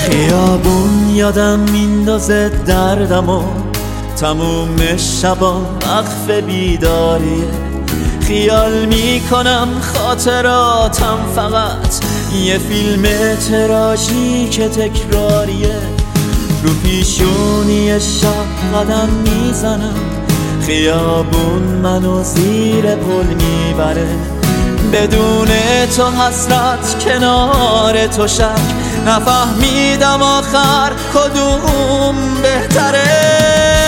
خیابون یادم میندازه دردم و تموم شبا وقف بیداریه. خیال میکنم خاطراتم فقط یه فیلم تراژیک تکراریه. رو پیشونی شب قدم میزنم، خیابون منو زیر پل میبره. بدون تو حسرت، کنار تو شک، نفهمیدم آخر کدوم بهتره.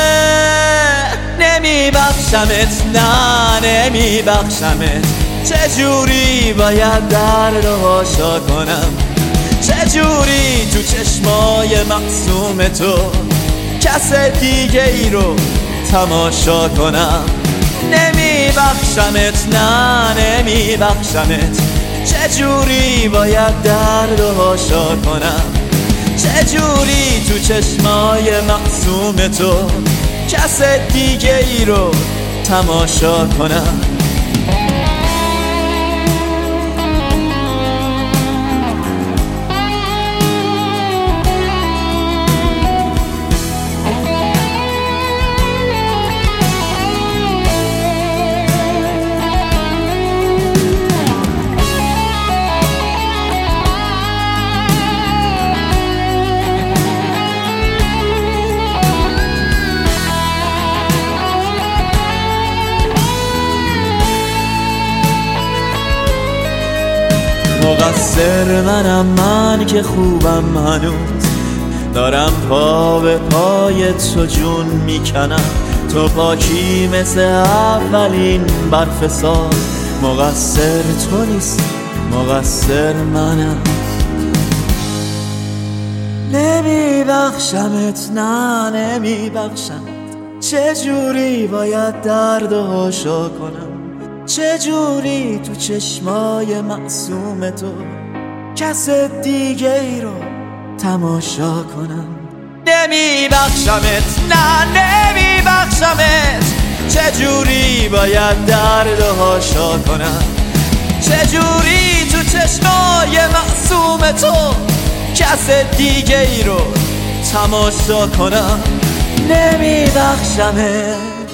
نمیبخشمت، نه نمیبخشمت. چجوری باید درد هاشا کنم؟ چجوری تو چشمای معصوم تو کس دیگه ای رو تماشا کنم؟ نمیبخشمت، نه نمیبخشمت. چجوری باید درد هاشا کنم؟ چجوری تو چشمای معصوم تو کس دیگه ای رو تماشا کنم؟ مقصر منم، من که خوبم هنوز، دارم پا به پای تو جون میکنم. تو پاکی مثل اولین برف سال. مقصر تو نیست، مقصر منم. نمیبخشمت، نه نمیبخشمت. چجوری باید درد هاشا کنم؟ چجوری تو چشمای معصوم تو کس دیگه ای رو تماشا کنم؟ نمیبخشمت، نه نمیبخشمت. چجوری باید درد هاشا کنم؟ چجوری تو چشمای معصوم تو کس دیگه ای رو تماشا کنم؟ نمیبخشمت.